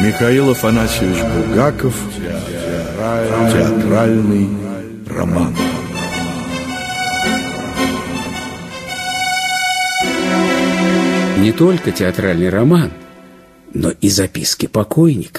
Михаил Афанасьевич Булгаков. Театральный роман. Не только театральный роман, но и записки покойника.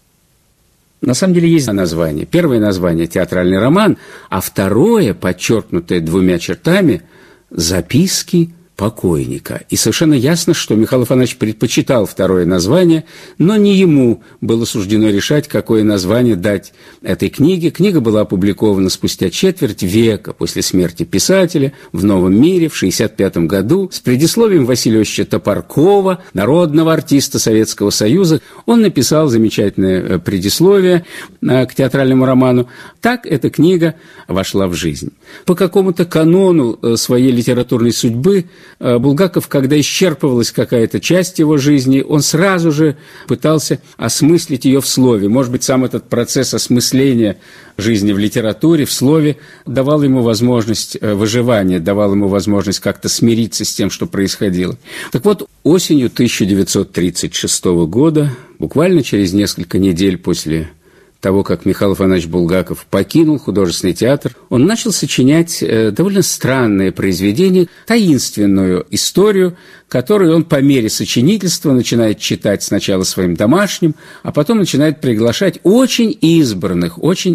На самом деле есть название. Первое название – театральный роман, а второе, подчеркнутое двумя чертами – записки покойника. И совершенно ясно, что Михаил Афанасьевич предпочитал второе название, но не ему было суждено решать, какое название дать этой книге. Книга была опубликована спустя четверть века после смерти писателя в «Новом мире» в 1965 году с предисловием Василия Иосифовича Топоркова, народного артиста Советского Союза. Он написал замечательное предисловие к театральному роману. Так эта книга вошла в жизнь. По какому-то канону своей литературной судьбы Булгаков, когда исчерпывалась какая-то часть его жизни, он сразу же пытался осмыслить ее в слове. Может быть, сам этот процесс осмысления жизни в литературе, в слове, давал ему возможность выживания, давал ему возможность как-то смириться с тем, что происходило. Так вот, осенью 1936 года, буквально через несколько недель после того, как Михаил Афанасьевич Булгаков покинул художественный театр, он начал сочинять довольно странное произведение, таинственную историю, которую он по мере сочинительства начинает читать сначала своим домашним, а потом начинает приглашать очень избранных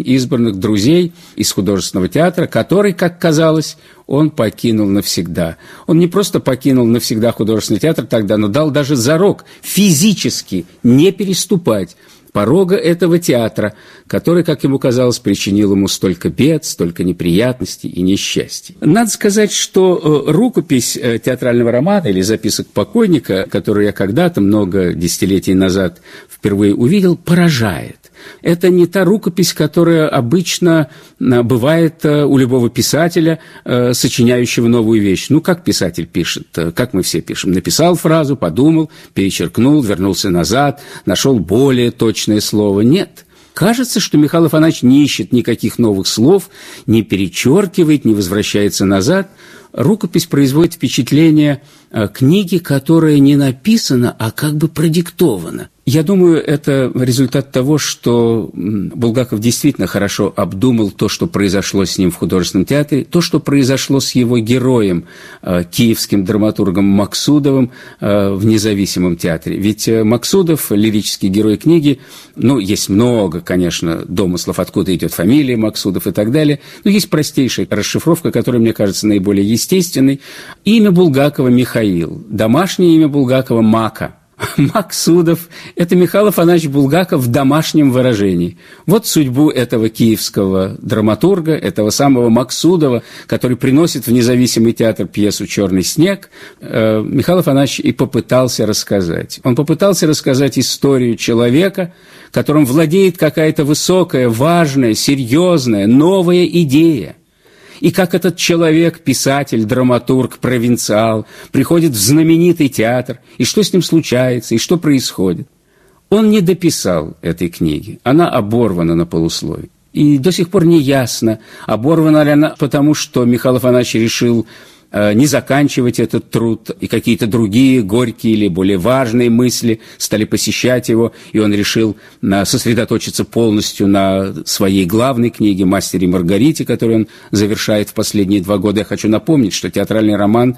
друзей из художественного театра, который, как казалось, он покинул навсегда. Он не просто покинул навсегда художественный театр тогда, но дал даже зарок физически не переступать порога этого театра, который, как ему казалось, причинил ему столько бед, столько неприятностей и несчастий. Надо сказать, что рукопись театрального романа или записок покойника, которую я когда-то, много десятилетий назад, впервые увидел, поражает. Это не та рукопись, которая обычно бывает у любого писателя, сочиняющего новую вещь. Ну, как писатель пишет, как мы все пишем. Написал фразу, подумал, перечеркнул, вернулся назад, нашел более точное слово. Нет. Кажется, что Михаил Афанасьевич не ищет никаких новых слов, не перечеркивает, не возвращается назад. Рукопись производит впечатление книги, которая не написана, а как бы продиктована. Я думаю, это результат того, что Булгаков действительно хорошо обдумал то, что произошло с ним в художественном театре, то, что произошло с его героем, киевским драматургом Максудовым в независимом театре. Ведь Максудов, лирический герой книги, есть много, конечно, домыслов, откуда идет фамилия Максудов и так далее, но есть простейшая расшифровка, которая, мне кажется, наиболее естественной. Имя Булгакова Михаил, домашнее имя Булгакова Мака. Максудов – это Михаил Афанасьевич Булгаков в домашнем выражении. Вот судьбу этого киевского драматурга, этого самого Максудова, который приносит в независимый театр пьесу «Черный снег», Михаил Афанасьевич и попытался рассказать. Он попытался рассказать историю человека, которым владеет какая-то высокая, важная, серьезная, новая идея. И как этот человек, писатель, драматург, провинциал, приходит в знаменитый театр, и что с ним случается, и что происходит. Он не дописал этой книги, она оборвана на полусловие. И до сих пор не ясно, оборвана ли она потому, что Михаил Афанасьевич решил не заканчивать этот труд, и какие-то другие горькие или более важные мысли стали посещать его, и он решил сосредоточиться полностью на своей главной книге «Мастере и Маргарите», которую он завершает в последние 2 года. Я хочу напомнить, что театральный роман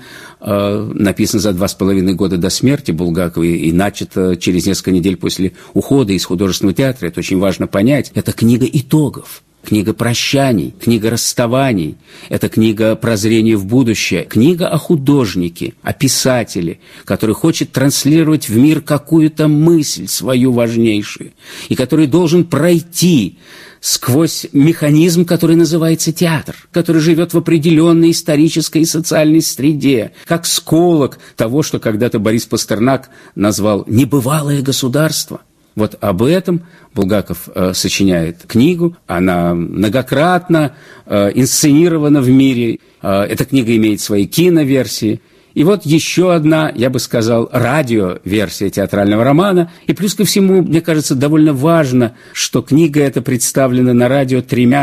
написан за 2,5 года до смерти Булгакова и начат через несколько недель после ухода из художественного театра. Это очень важно понять. Это книга итогов. Книга прощаний, книга расставаний, это книга прозрения в будущее, книга о художнике, о писателе, который хочет транслировать в мир какую-то мысль свою важнейшую, и который должен пройти сквозь механизм, который называется театр, который живет в определенной исторической и социальной среде, как сколок того, что когда-то Борис Пастернак назвал «небывалое государство». Вот об этом Булгаков сочиняет книгу, она многократно инсценирована в мире, эта книга имеет свои киноверсии. И вот еще одна, я бы сказал, радиоверсия театрального романа. И плюс ко всему, мне кажется, довольно важно, что книга эта представлена на радио 3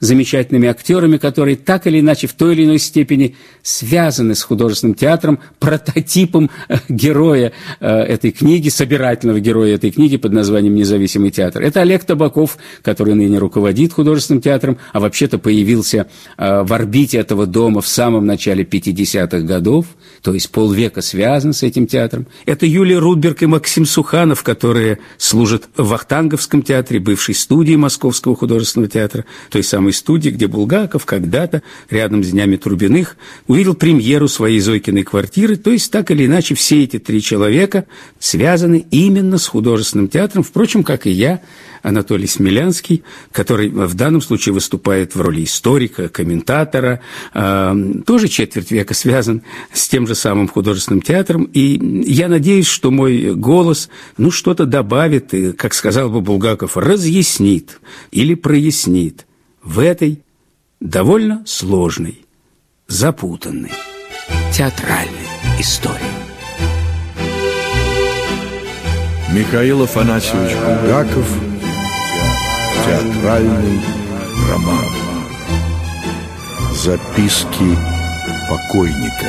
замечательными актерами, которые так или иначе в той или иной степени связаны с художественным театром, прототипом героя этой книги, собирательного героя этой книги под названием «Независимый театр». Это Олег Табаков, который ныне руководит художественным театром, а вообще-то появился в орбите этого дома в самом начале 50-х годов, то есть полвека связан с этим театром. Это Юлия Рудберг и Максим Суханов, которые служат в Вахтанговском театре, бывшей студии Московского художественного театра, той самой студии, где Булгаков когда-то, рядом с Днями Трубиных, увидел премьеру своей Зойкиной квартиры. То есть, так или иначе, все эти три человека связаны именно с художественным театром, впрочем, как и я, Анатолий Смелянский, который в данном случае выступает в роли историка, комментатора, тоже четверть века связан с тем же самым художественным театром. И я надеюсь, что мой голос, что-то добавит, и, как сказал бы Булгаков, разъяснит или прояснит в этой довольно сложной, запутанной театральной истории. Михаил Афанасьевич Булгаков. Театральный роман. Записки покойника.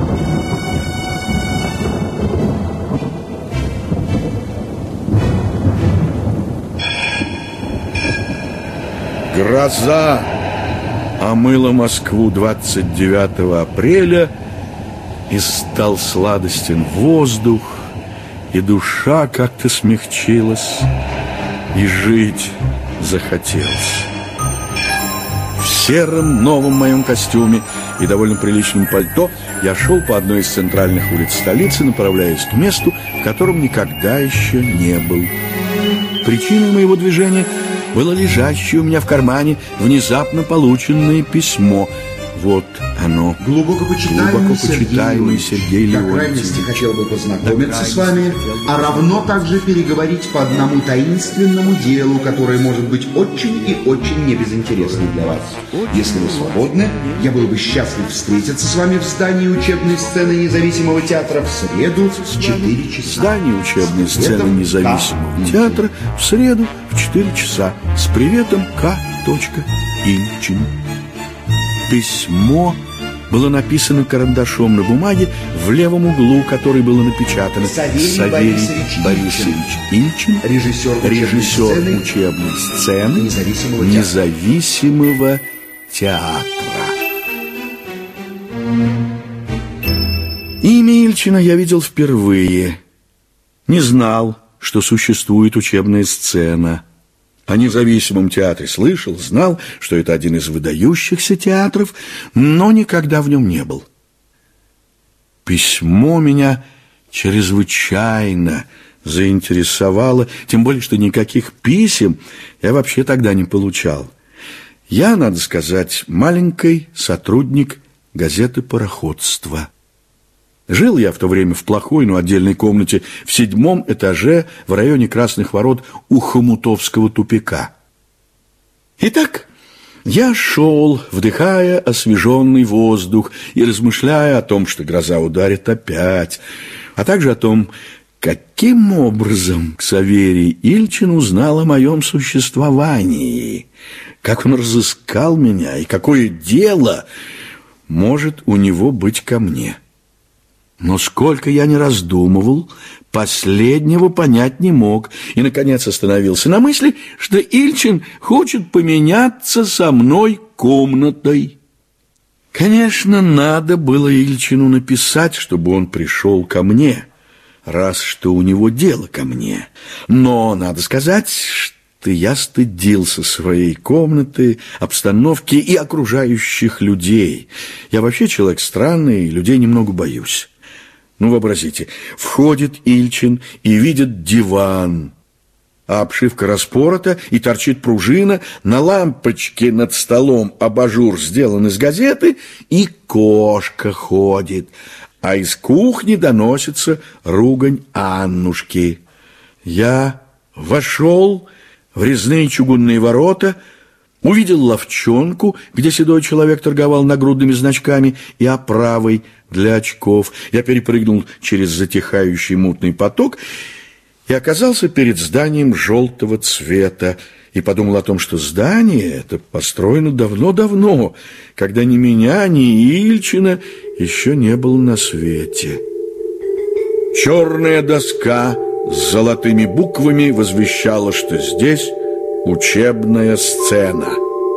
Гроза омыла Москву 29 апреля, и стал сладостен воздух, и душа как-то смягчилась, и жить захотелось. В сером новом моем костюме и довольно приличном пальто я шел по одной из центральных улиц столицы, направляясь к месту, в котором никогда еще не был. Причиной моего движения было лежащее у меня в кармане внезапно полученное письмо. Вот оно. Глубоко почитаемый Сергей Леонтьевич, до крайности хотел бы познакомиться с вами, а равно также переговорить по одному таинственному делу, которое может быть очень и очень небезынтересно для вас. Если вы свободны, я был бы счастлив встретиться с вами в здании учебной сцены Независимого театра в среду в 4 часа. Здание учебной сцены Независимого театра в среду в 4 часа. С приветом, К. Ильчин. Письмо было написано карандашом на бумаге, в левом углу которой было напечатано Савелий Борисович Ильчин, режиссер учебной сцены Независимого театра. Имя Ильчина я видел впервые. Не знал, что существует учебная сцена. О Независимом театре слышал, знал, что это один из выдающихся театров, но никогда в нем не был. Письмо меня чрезвычайно заинтересовало, тем более, что никаких писем я вообще тогда не получал. Я, надо сказать, маленький сотрудник газеты «Пароходство». Жил я в то время в плохой, но отдельной комнате в 7-м этаже в районе Красных Ворот у Хомутовского тупика. Итак, я шел, вдыхая освеженный воздух и размышляя о том, что гроза ударит опять, а также о том, каким образом Савелий Ильчин узнал о моем существовании, как он разыскал меня и какое дело может у него быть ко мне. Но сколько я не раздумывал, последнего понять не мог и, наконец, остановился на мысли, что Ильчин хочет поменяться со мной комнатой. Конечно, надо было Ильчину написать, чтобы он пришел ко мне, раз что у него дело ко мне. Но надо сказать, что я стыдился своей комнаты, обстановки и окружающих людей. Я вообще человек странный и людей немного боюсь. Вообразите, входит Ильчин и видит диван, а обшивка распорота и торчит пружина, на лампочке над столом абажур сделан из газеты, и кошка ходит, а из кухни доносится ругань Аннушки. Я вошел в резные чугунные ворота, увидел лавчонку, где седой человек торговал нагрудными значками и оправой для очков. Я перепрыгнул через затихающий мутный поток и оказался перед зданием желтого цвета. И и подумал о том, что здание это построено давно-давно, когда ни меня, ни Ильчина еще не было на свете. Черная доска с золотыми буквами возвещала, что здесь учебная сцена.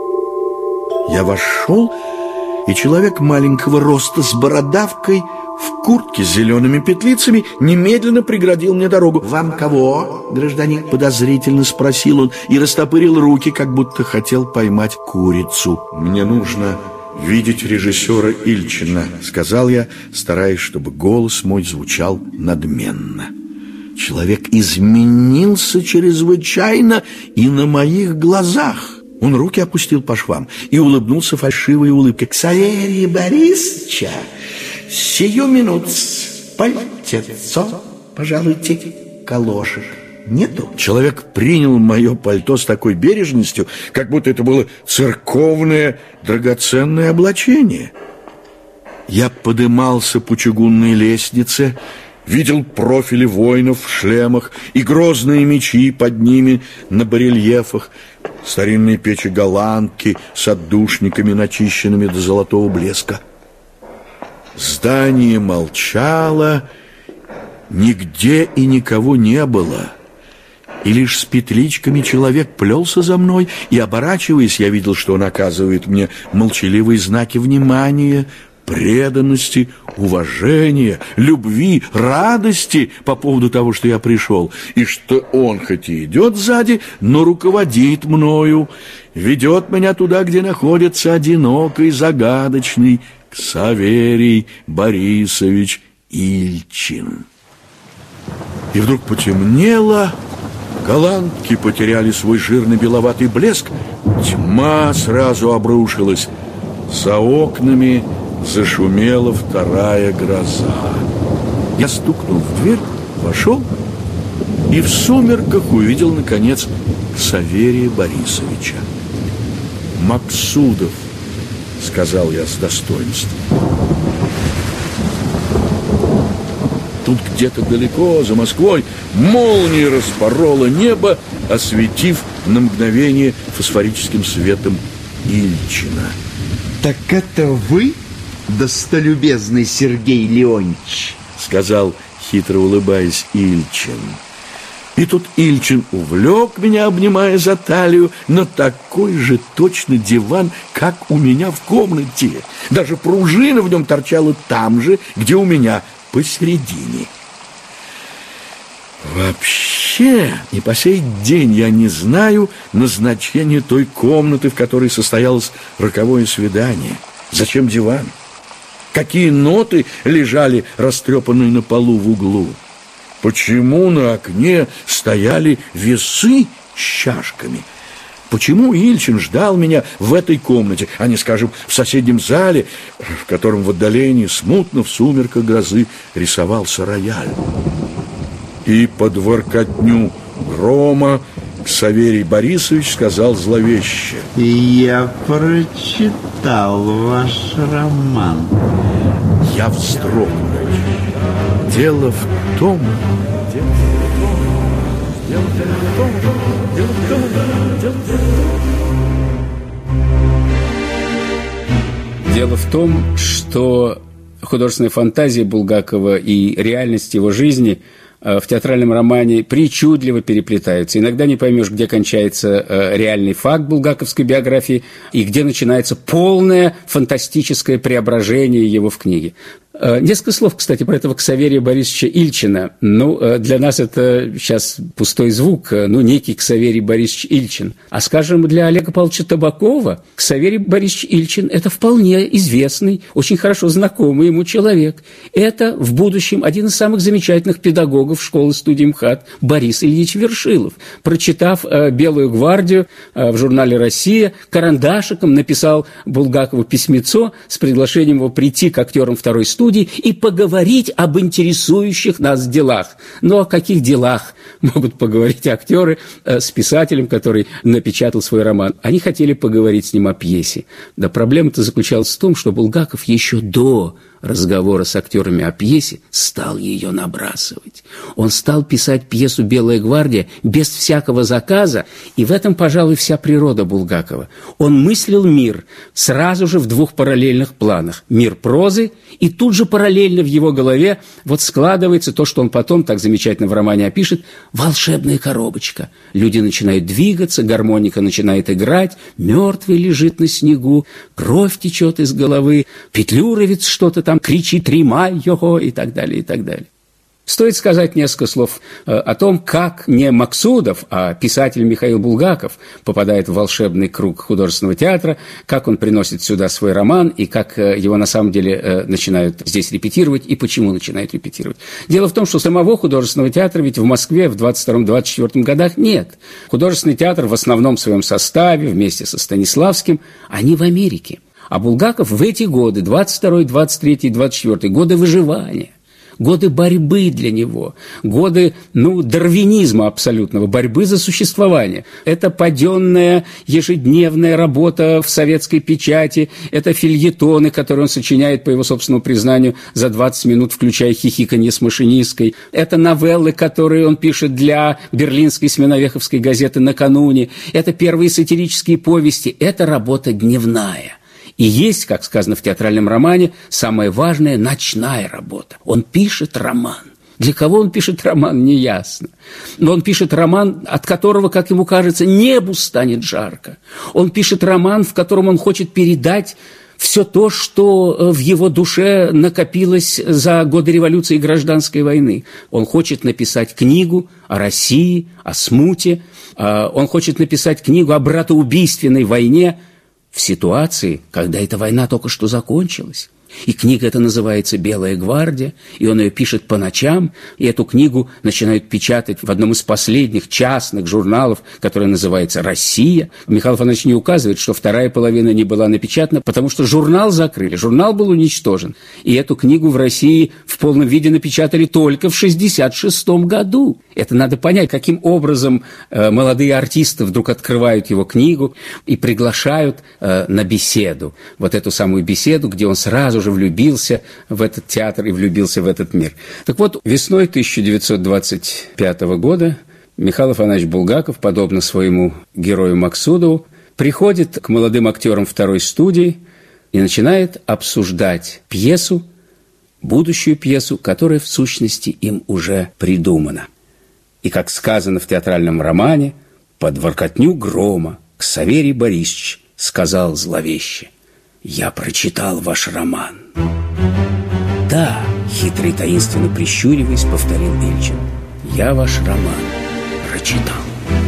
Я вошел, и человек маленького роста с бородавкой в куртке с зелеными петлицами немедленно преградил мне дорогу. «Вам кого, гражданин?» — подозрительно спросил он и растопырил руки, как будто хотел поймать курицу. «Мне нужно видеть режиссера Ильчина», — сказал я, стараясь, чтобы голос мой звучал надменно. Человек изменился чрезвычайно и на моих глазах. Он руки опустил по швам и улыбнулся фальшивой улыбкой. «Ксаверий Борисовича, сию минут пальтецо, пожалуйте, калошек нету?» Человек принял мое пальто с такой бережностью, как будто это было церковное драгоценное облачение. Я подымался по чугунной лестнице, видел профили воинов в шлемах и грозные мечи под ними на барельефах, старинные печи-голландки с отдушниками, начищенными до золотого блеска. Здание молчало, нигде и никого не было, и лишь с петличками человек плелся за мной, и, оборачиваясь, я видел, что он оказывает мне молчаливые знаки внимания, преданности, уважения, любви, радости по поводу того, что я пришел, и что он хоть и идет сзади, но руководит мною, ведет меня туда, где находится одинокий, загадочный Ксаверий Борисович Ильчин. И вдруг потемнело, голландки потеряли свой жирно-беловатый блеск, тьма сразу обрушилась, за окнами зашумела вторая гроза. Я стукнул в дверь, вошел и в сумерках увидел, наконец, Ксаверия Борисовича. «Максудов», — сказал я с достоинством. Тут где-то далеко, за Москвой, молния распорола небо, осветив на мгновение фосфорическим светом Ильчина. «Так это вы, достолюбезный Сергей Леонтьевич?» — сказал, хитро улыбаясь, Ильчин. И тут Ильчин увлек меня, обнимая за талию, на такой же точно диван, как у меня в комнате. Даже пружина в нем торчала там же, где у меня, посередине. Вообще, и по сей день я не знаю назначения той комнаты, в которой состоялось роковое свидание. Зачем диван? Какие ноты лежали растрепанные на полу в углу? Почему на окне стояли весы с чашками? Почему Ильчин ждал меня в этой комнате, а не, скажем, в соседнем зале, в котором в отдалении смутно в сумерках грозы рисовался рояль? И под воркотню грома Ксаверий Борисович сказал зловеще: «Я прочитал ваш роман». Я вздрогнул. Дело в том, Дело в том, что художественная фантазия Булгакова и реальность его жизни в театральном романе причудливо переплетаются. Иногда не поймешь, где кончается реальный факт булгаковской биографии и где начинается полное фантастическое преображение его в книге. Несколько слов, кстати, про этого Ксаверия Борисовича Ильчина. Для нас это сейчас пустой звук, некий Ксаверий Борисович Ильчин. А, скажем, для Олега Павловича Табакова Ксаверий Борисович Ильчин – это вполне известный, очень хорошо знакомый ему человек. Это в будущем один из самых замечательных педагогов школы-студии МХАТ Борис Ильич Вершилов. Прочитав «Белую гвардию» в журнале «Россия», карандашиком написал Булгакову письмецо с приглашением его прийти к актерам второй студии и поговорить об интересующих нас делах. Но о каких делах могут поговорить актеры с писателем, который напечатал свой роман? Они хотели поговорить с ним о пьесе. Да проблема-то заключалась в том, что Булгаков еще до разговора с актерами о пьесе, стал ее набрасывать. Он стал писать пьесу «Белая гвардия» без всякого заказа, и в этом, пожалуй, вся природа Булгакова. Он мыслил мир сразу же в двух параллельных планах. Мир прозы, и тут же параллельно в его голове вот складывается то, что он потом так замечательно в романе опишет, волшебная коробочка. Люди начинают двигаться, гармоника начинает играть, мертвый лежит на снегу, кровь течет из головы, Петлюровец что-то там кричит «Тримай его!» и так далее, и так далее. Стоит сказать несколько слов о том, как не Максудов, а писатель Михаил Булгаков попадает в волшебный круг художественного театра, как он приносит сюда свой роман и как его на самом деле начинают здесь репетировать и почему начинают репетировать. Дело в том, что самого художественного театра ведь в Москве в 22-24 годах нет. Художественный театр в основном своем составе вместе со Станиславским, они в Америке. А Булгаков в эти годы, 22-й, 23-й, 24-й, годы выживания, годы борьбы для него, годы, дарвинизма абсолютного, борьбы за существование. Это паденная ежедневная работа в советской печати, это фельетоны, которые он сочиняет, по его собственному признанию, за 20 минут, включая хихиканье с машинисткой. Это новеллы, которые он пишет для берлинской сменовеховской газеты «Накануне». Это первые сатирические повести. Это работа дневная. И есть, как сказано в театральном романе, самая важная ночная работа. Он пишет роман. Для кого он пишет роман, неясно. Но он пишет роман, от которого, как ему кажется, небу станет жарко. Он пишет роман, в котором он хочет передать все то, что в его душе накопилось за годы революции и гражданской войны. Он хочет написать книгу о России, о смуте. Он хочет написать книгу о братоубийственной войне, в ситуации, когда эта война только что закончилась. И книга эта называется «Белая гвардия», и он ее пишет по ночам, и эту книгу начинают печатать в одном из последних частных журналов, который называется «Россия». Михаил Афанасьевич не указывает, что вторая половина не была напечатана, потому что журнал закрыли, журнал был уничтожен. И эту книгу в России в полном виде напечатали только в 1966 году. Это надо понять, каким образом молодые артисты вдруг открывают его книгу и приглашают на беседу. Вот эту самую беседу, где он сразу же влюбился в этот театр и влюбился в этот мир. Так вот, весной 1925 года Михаил Афанасьевич Булгаков, подобно своему герою Максудову, приходит к молодым актерам второй студии и начинает обсуждать пьесу, будущую пьесу, которая в сущности им уже придумана. И, как сказано в театральном романе, под воркотню грома Ксаверий Борисович сказал зловеще: «Я прочитал ваш роман». «Да», — хитро и таинственно прищуриваясь, повторил Ильчин, «я ваш роман прочитал».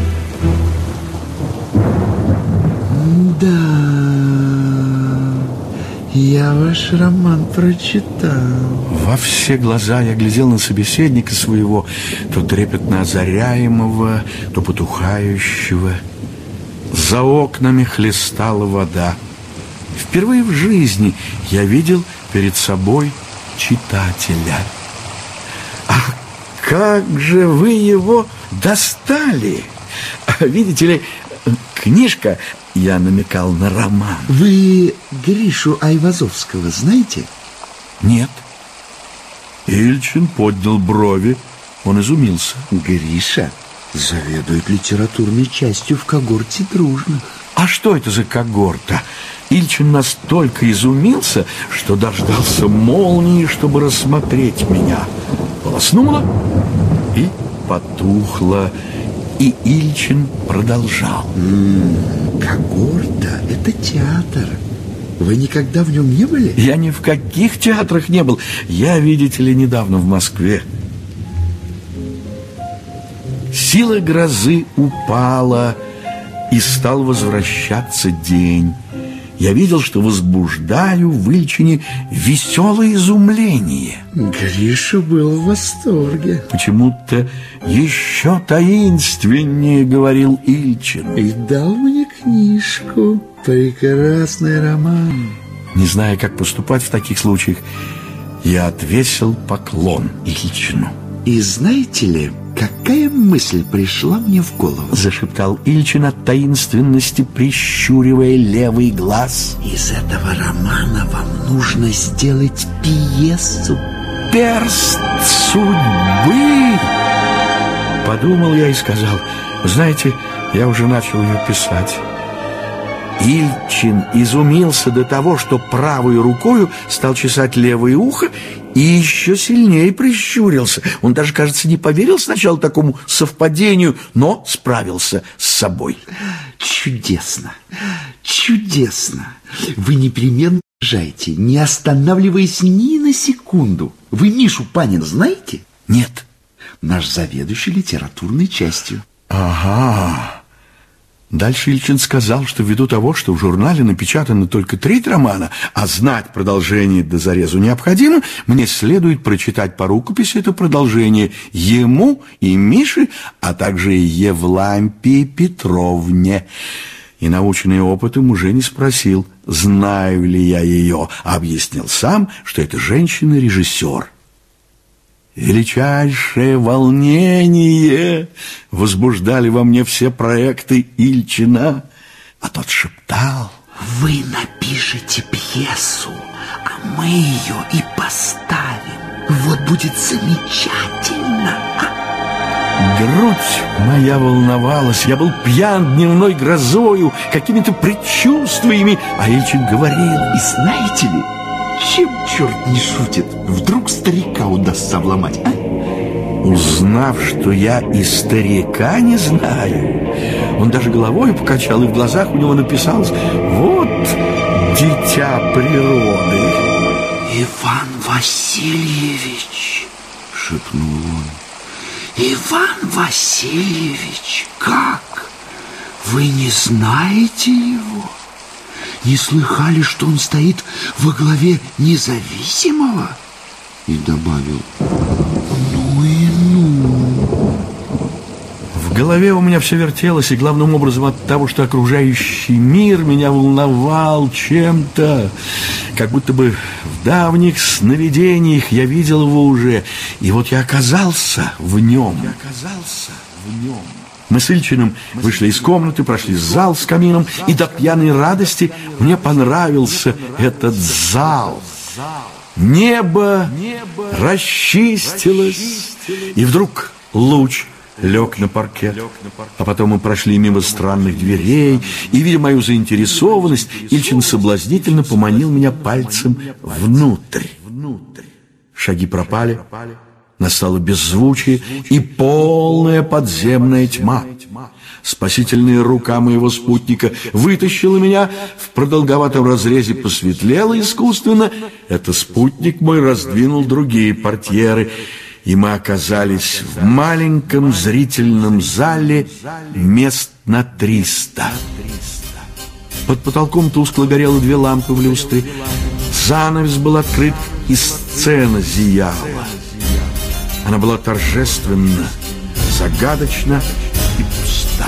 «Да, я ваш роман прочитал». Во все глаза я глядел на собеседника своего, то трепетно озаряемого, то потухающего. За окнами хлестала вода. Впервые в жизни я видел перед собой читателя. А как же вы его достали? Видите ли, книжка, я намекал на роман. Вы Гришу Айвазовского знаете? Нет. Ильчин поднял брови, он изумился. Гриша заведует литературной частью в когорте дружных. А что это за когорта? Ильчин настолько изумился, что дождался молнии, чтобы рассмотреть меня. Полоснуло и потухло. И Ильчин продолжал. Когорта – это театр. Вы никогда в нем не были? Я ни в каких театрах не был. Я, видите ли, недавно в Москве. Сила грозы упала, и стал возвращаться день. Я видел, что возбуждаю в Ильчине веселое изумление. Гриша был в восторге. Почему-то еще таинственнее говорил Ильчин. И дал мне книжку. Прекрасный роман. Не зная, как поступать в таких случаях, я отвесил поклон Ильчину. И знаете ли, какая мысль пришла мне в голову? Зашептал Ильчин от таинственности, прищуривая левый глаз. Из этого романа вам нужно сделать пьесу. Перст судьбы! Подумал я и сказал: знаете, я уже начал ее писать. Ильчин изумился до того, что правой рукою стал чесать левое ухо и еще сильнее прищурился. Он даже, кажется, не поверил сначала такому совпадению, но справился с собой. Чудесно, чудесно. Вы непременно езжайте, не останавливаясь ни на секунду. Вы Мишу Панина знаете? Нет. Наш заведующий литературной частью. Ага. Дальше Ильчин сказал, что ввиду того, что в журнале напечатано только 3 романа, а знать продолжение до зарезу необходимо, мне следует прочитать по рукописи это продолжение ему и Мише, а также Евлампии Петровне. И, наученный опытом, уже не спросил, знаю ли я ее, а объяснил сам, что это женщина-режиссер. Величайшее волнение возбуждали во мне все проекты Ильчина, а тот шептал: вы напишите пьесу, а мы ее и поставим. Вот будет замечательно. Грудь моя волновалась, я был пьян дневной грозою, какими-то предчувствиями, а Ильчин говорил: и знаете ли, чем черт не шутит, вдруг старика удастся обломать, а? Узнав, что я и старика не знаю, он даже головой покачал, и в глазах у него написалось: вот дитя природы. Иван Васильевич, шепнул он. Иван Васильевич, как? Вы не знаете его? Не слыхали, что он стоит во главе независимого? И добавил: ну и ну. В голове у меня все вертелось, и главным образом от того, что окружающий мир меня волновал чем-то. Как будто бы в давних сновидениях я видел его уже, и вот я оказался в нем. Мы с Ильчиным вышли из комнаты, прошли зал с камином, и до пьяной радости мне понравился этот зал. Небо расчистилось, и вдруг луч лег на паркет. А потом мы прошли мимо странных дверей, и, видя мою заинтересованность, Ильчин соблазнительно поманил меня пальцем внутрь. Шаги пропали. Настало беззвучие и полная подземная тьма. Спасительная рука моего спутника вытащила меня, в продолговатом разрезе посветлело искусственно. Это спутник мой раздвинул другие портьеры, и мы оказались в маленьком зрительном зале мест на 300. Под потолком тускло горело 2 лампы в люстре. Занавес был открыт, и сцена зияла. Она была торжественна, загадочна и пуста.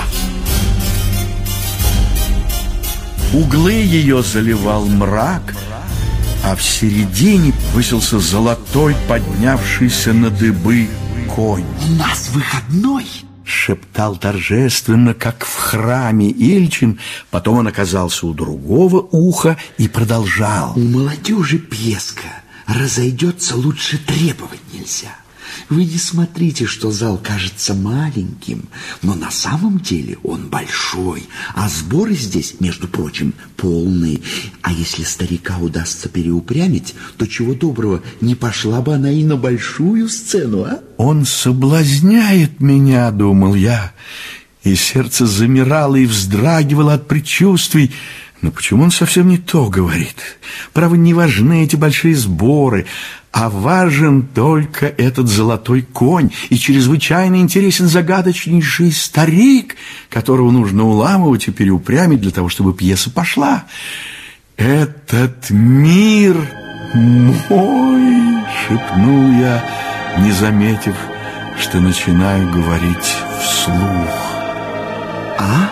Углы ее заливал мрак, а в середине высился золотой, поднявшийся на дыбы конь. «У нас выходной!» — шептал торжественно, как в храме Ильчин. Потом он оказался у другого уха и продолжал: у молодежи пьеска разойдется, лучше требовать нельзя. Вы не смотрите, что зал кажется маленьким, но на самом деле он большой, а сборы здесь, между прочим, полные. А если старика удастся переупрямить, то чего доброго, не пошла бы она и на большую сцену, а? Он соблазняет меня, думал я, и сердце замирало и вздрагивало от предчувствий. Но почему он совсем не то говорит? Право, не важны эти большие сборы, а важен только этот золотой конь, и чрезвычайно интересен загадочнейший старик, которого нужно уламывать и переупрямить для того, чтобы пьеса пошла. «Этот мир мой!» — шепнул я, не заметив, что начинаю говорить вслух. «А?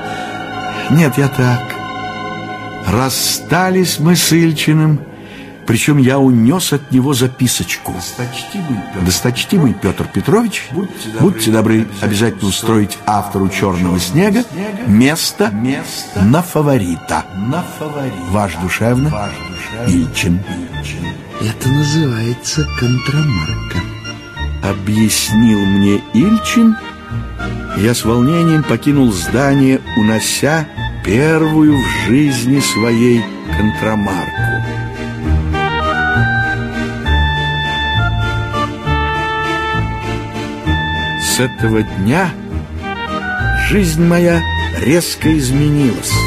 Нет, я так. Расстались мы с Ильчиным, Причем я унес от него записочку. Досточтимый Петр Петрович, будьте добры обязательно устроить автору «Черного снега» место на фаворита. Ваш душевно, Ильчин. Это называется контрамарка. Объяснил мне Ильчин. Я с волнением покинул здание, унося первую в жизни своей контрамарку. С этого дня жизнь моя резко изменилась.